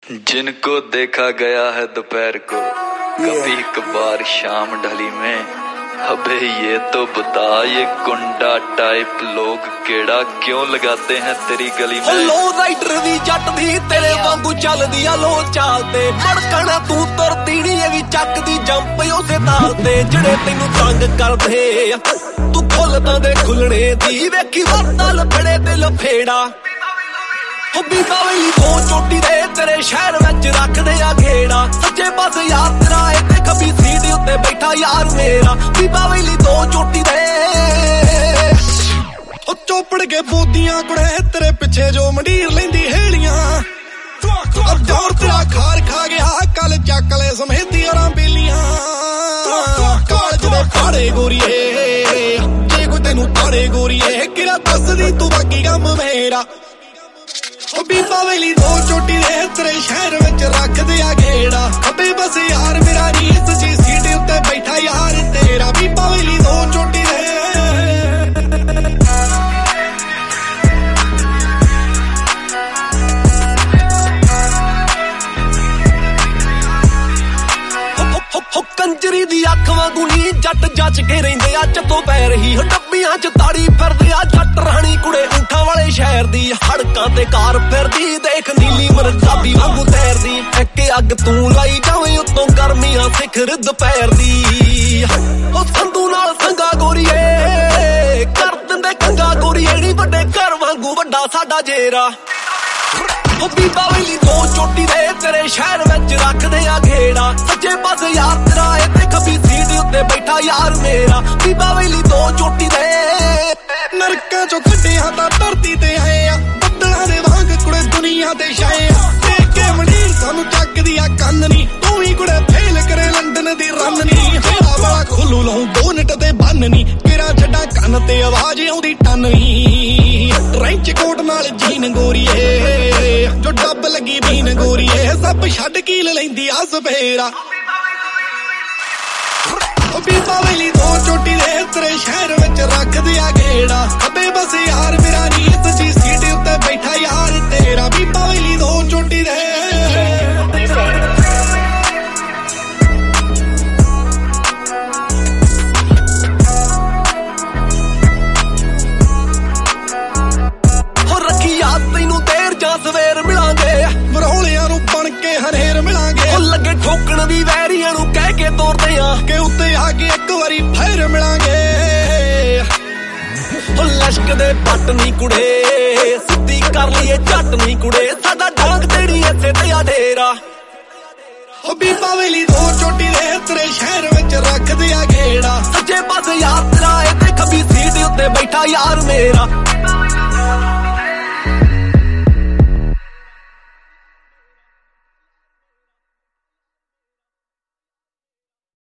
जिनको देखा गया है दोपहर को कभी कभार शाम ढली में, अबे ये तो बता ये गुंडा टाइप लोग केड़ा क्यों लगाते हैं तेरी गली में। लो राइडर दी जट दी तेरे वांगू चलदी आ लो चालते, मड़कना तू तुरदी नी ये भी चकदी जंप उसे तालते जेड़े तैनू तंग करदे तू खुलदा दे खुलने दी वेखी वरतल बड़े दिल फेड़ा। बीबा वेली तो चोटी दे तेरे शहर विच रखदे आ घेड़ा, सच्चे पास यार तेरा इत्थे खब्बी सीट उत्ते बैठा यार मेरा। बीबा वेली तो चोटी दे ओ चोपड़ के बोदियां कुड़े तेरे पिछे जो मंडीर लेंदी हेलियां, अब दौर तेरा खार खा गया कल चकले समेती और बेलियां। कालज दे फाड़े गोरीए जे कोई तेनू फाड़े गोरीए किरा दसदी तू बाकी कम मेरा। बीबा वेली दो चोटी दे तेरे शहर विच रखदे आ घेड़ा, अबे बस यार मेरा नी सच्ची सीट उत्ते बैठा यार तेरा। बीबा वेली दो चोटी दे कंजरी दी अख वांगू नी जट जच के रहिंदे आ चतो पैर ही डब्बियां च ताड़ी फिरदे आ जट राणी कुड़े ऊंठां वाले शहर दी, हड़कां ते कार फिरदी देख नीली मरकाबी वांगू तैरदी। इक्के अग तू लाई जावे उत्तों गर्मियां सिखर दुपहर दी, ओ संधू नाल संगा गोरीए कर दिंदे कंगा गोरीए नी वड्डे घर वांगू वड्डा साडा जेरा। बीबा वेली दो चोटी दे तेरे शहर विच रखदे आ घेड़ा, सच्चे पास यार तेरा इत्थे खब्बी सीट उत्ते बैठा यार मेरा। बीबा वेली दो चोटी दे नरकां चों कड्डियां तां धरती ते आए आ, बद्दलां दे वांग कुड़े दुनिया ते छाए आ। देख के मंडीर सानू चकदी आ कंन नी, तू ही कुड़े फेल करे लंडन दी रन नी। हेड़ा वाला खोलू लाऊं 2 मिनट ते बन नी, केरा छड्डा कंन ते आवाज आउंदी टन नी। ट्रेंच कोट नाल जीन गोरीए जो डब लगी बीन गोरीए सब छड्ड कील लैंदी आ सफेरा। बीबा वेली दो चोटी दे तेरे शहर विच रखदे आ घेड़ा, अबे बस यार मेरा नी सच्ची सीट उत्ते बैठा यार तेरा। बीबा वेली दो चोटी दे सवेर मिलांगे मरौलियां नू बन के हनेर मिलांगे, ओ लगे ठोकण दी वैरियां नू कह के तोरदे आ कि उत्ते आके एक वारी फिर मिलांगे। ओ लश्क दे पट नी कुड़े सिद्धी कर लईए झट नी कुड़े साडा डांग तेड़ी इत्थे ते आ डेरा। ओ बीबा वेली दो चोटी दे तेरे शहर विच रखदे आ घेड़ा, सच्चे पास यार तेरा इत्थे खब्बी सीट उत्ते बैठा यार मेरा।